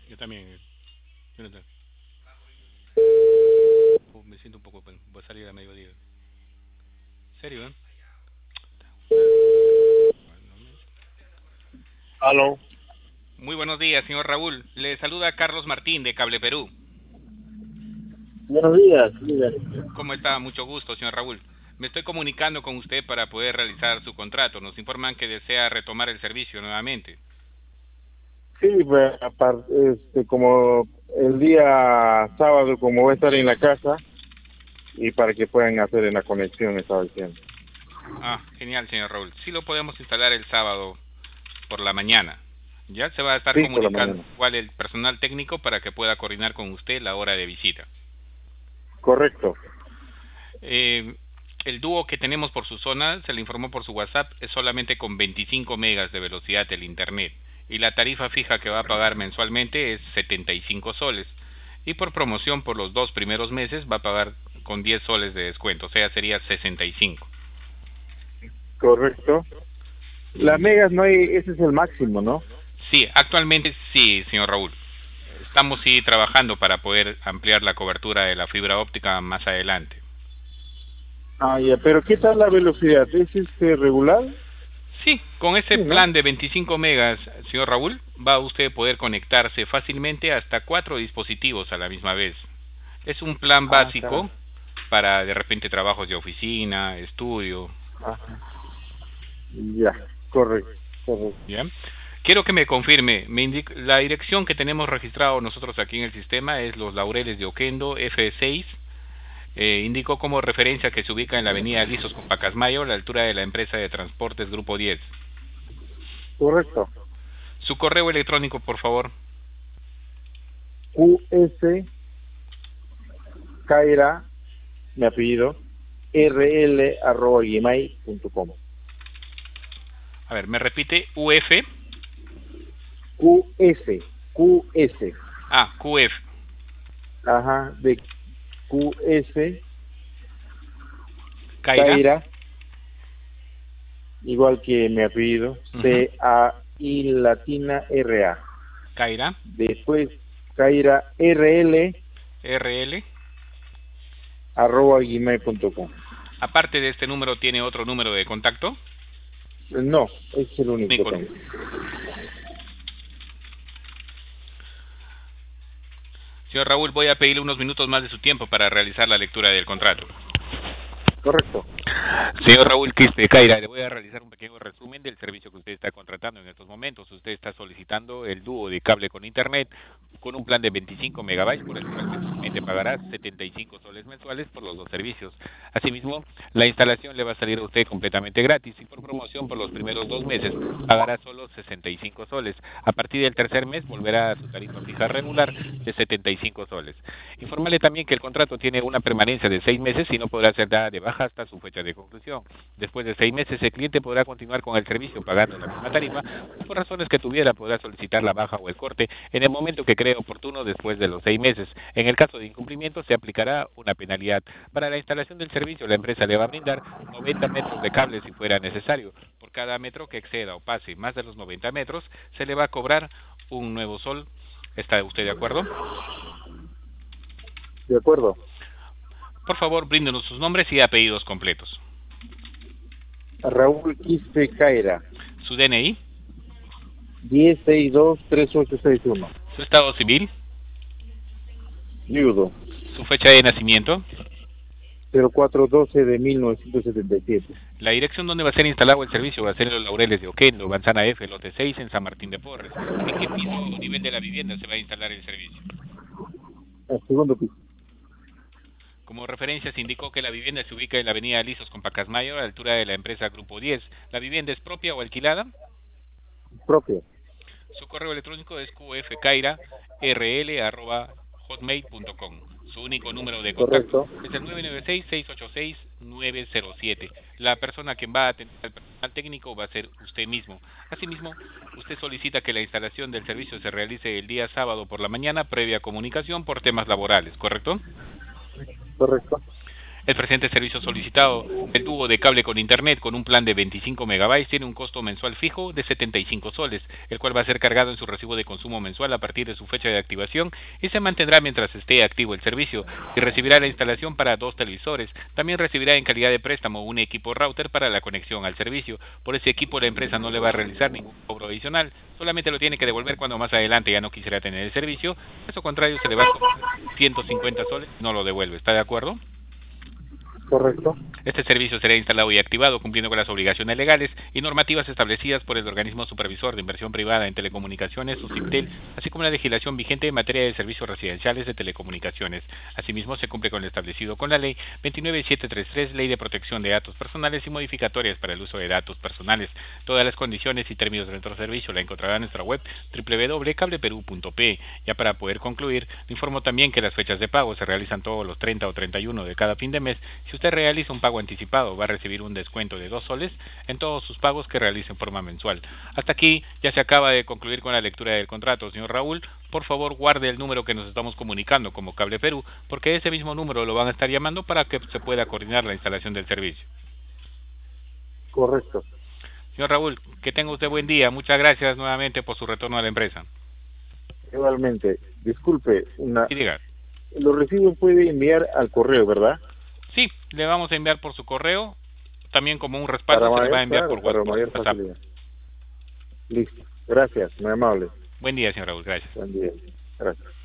Yo también. Yo no te- me siento un poco. Voy a salir a mediodía. ¿Serio, eh? Aló, Muy buenos días, señor Raúl. Le saluda Carlos Martín de Cable Perú. buenos días, líder. ¿Cómo está? Mucho gusto, señor Raúl. Me estoy comunicando con usted para poder realizar su contrato. Nos informan que desea retomar el servicio nuevamente. Sí, pues, como el día sábado, como voy a estar en la casa, y para que puedan hacer en la conexión, estaba diciendo. Ah, genial, señor Raúl. Sí lo podemos instalar el sábado por la mañana. Ya se va a estar Sí, por la comunicando mañana. igual el personal técnico para que pueda coordinar con usted la hora de visita. Correcto. Eh, el dúo que tenemos por su zona, se le informó por su WhatsApp, es solamente con 25 megas de velocidad del Internet. Y la tarifa fija que va a pagar mensualmente es 75 soles. Y por promoción por los 2 primeros meses va a pagar con 10 soles de descuento, o sea, sería 65. Correcto. Las Ya. megas no hay, ese es el máximo, ¿no? Sí, actualmente sí, señor Raúl. Estamos sí trabajando para poder ampliar la cobertura de la fibra óptica más adelante. Ah, ya, pero ¿qué tal la velocidad? ¿Es regular? Sí, con Sí, ese ¿no? plan de 25 megas, señor Raúl, va a usted poder conectarse fácilmente hasta 4 dispositivos a la misma vez. Es un plan Ah, cara. básico para de repente trabajos de oficina, estudio, Ajá. Ya, correcto, correcto. ¿ya? Quiero que me confirme, la dirección que tenemos registrado nosotros aquí en el sistema es Los Laureles de Oquendo, F6. Indicó como referencia que se ubica en la avenida Lizos con Pacasmayo, a la altura de la empresa de transportes Grupo 10. Correcto. Su correo electrónico, por favor. QS Kaira, mi apellido, rl@gmail.com. A ver, me repite UF. QS, Ah, QF. ajá, de QS, Kaira. Kaira, igual que mi apellido, Uh-huh. CAI latina RA. Kaira. Después, Kaira RL, RL. gmail.com. Aparte de este número, ¿tiene otro número de contacto? No, es el único que Único tengo. número. Señor Raúl, voy a pedirle unos minutos más de su tiempo para realizar la lectura del contrato. Correcto. Señor Raúl Quispe Caira, le voy a realizar un pequeño resumen del servicio que usted está contratando en estos momentos. Usted está solicitando el dúo de cable con internet con un plan de 25 megabytes por el cual mensualmente pagará 75 soles mensuales por los dos servicios. Asimismo, la instalación le va a salir a usted completamente gratis y por promoción por los primeros 2 meses pagará solo 65 soles. A partir del tercer mes volverá a su tarifa fija regular de 75 soles. Informarle también que el contrato tiene una permanencia de 6 meses y no podrá ser dada de baja hasta su fecha de conclusión. Después de 6 meses, el cliente podrá continuar con el servicio pagando la misma tarifa, o por razones que tuviera, podrá solicitar la baja o el corte en el momento que cree oportuno después de los 6 meses. En el caso de incumplimiento, se aplicará una penalidad. Para la instalación del servicio, la empresa le va a brindar 90 metros de cable si fuera necesario. Por cada metro que exceda o pase más de los 90 metros, se le va a cobrar un nuevo sol. ¿Está usted de acuerdo? De acuerdo. Por favor, bríndenos sus nombres y apellidos completos. Raúl Quispe Caira, Su DNI, 10623861. su estado civil, Viudo. su fecha de nacimiento, 0412 de 1977. la dirección donde va a ser instalado el servicio va a ser en Los Laureles de Oquendo, Manzana F, lote 6, en San Martín de Porres. ¿En qué piso o nivel de la vivienda se va a instalar el servicio? El segundo piso. Como referencia se indicó que la vivienda se ubica en la avenida Lizos con Pacasmayo, a la altura de la empresa Grupo 10. ¿La vivienda es propia o alquilada? Propio. Su correo electrónico es qfkaira.rl@hotmail.com. Su único número de contacto Correcto. es el 996-686-907. La persona que va a atender al personal técnico va a ser usted mismo. Asimismo, usted solicita que la instalación del servicio se realice el día sábado por la mañana, previa comunicación por temas laborales, ¿correcto? Correcto. El presente servicio solicitado, el tubo de cable con internet con un plan de 25 megabytes, tiene un costo mensual fijo de 75 soles, el cual va a ser cargado en su recibo de consumo mensual a partir de su fecha de activación y se mantendrá mientras esté activo el servicio, y recibirá la instalación para 2 televisores. También recibirá en calidad de préstamo un equipo router para la conexión al servicio. Por ese equipo la empresa no le va a realizar ningún cobro adicional, solamente lo tiene que devolver cuando más adelante ya no quisiera tener el servicio. Caso contrario, se le va a cobrar 150 soles y no lo devuelve. ¿Está de acuerdo? Correcto. Este servicio será instalado y activado cumpliendo con las obligaciones legales y normativas establecidas por el Organismo Supervisor de Inversión Privada en Telecomunicaciones, SUSIPTEL, así como la legislación vigente en materia de servicios residenciales de telecomunicaciones. Asimismo, se cumple con lo establecido con la Ley 29733, Ley de Protección de Datos Personales y modificatorias para el uso de datos personales. Todas las condiciones y términos de nuestro servicio la encontrará en nuestra web www.cableperu.pe. Ya para poder concluir, le informo también que las fechas de pago se realizan todos los 30 o 31 de cada fin de mes. Si usted realiza un pago anticipado, va a recibir un descuento de 2 soles en todos sus pagos que realice en forma mensual. Hasta aquí ya se acaba de concluir con la lectura del contrato, señor Raúl. Por favor, guarde el número que nos estamos comunicando como Cable Perú, porque ese mismo número lo van a estar llamando para que se pueda coordinar la instalación del servicio. Correcto. Señor Raúl, que tenga usted buen día. Muchas gracias nuevamente por su retorno a la empresa. Igualmente. Disculpe, Y diga. los recibos puede enviar al correo, ¿verdad? Sí, le vamos a enviar por su correo, también como un respaldo se le va a enviar por para WhatsApp. mayor facilidad. Listo. Gracias, muy amable. Buen día, señor Raúl. Gracias. Buen día. Gracias.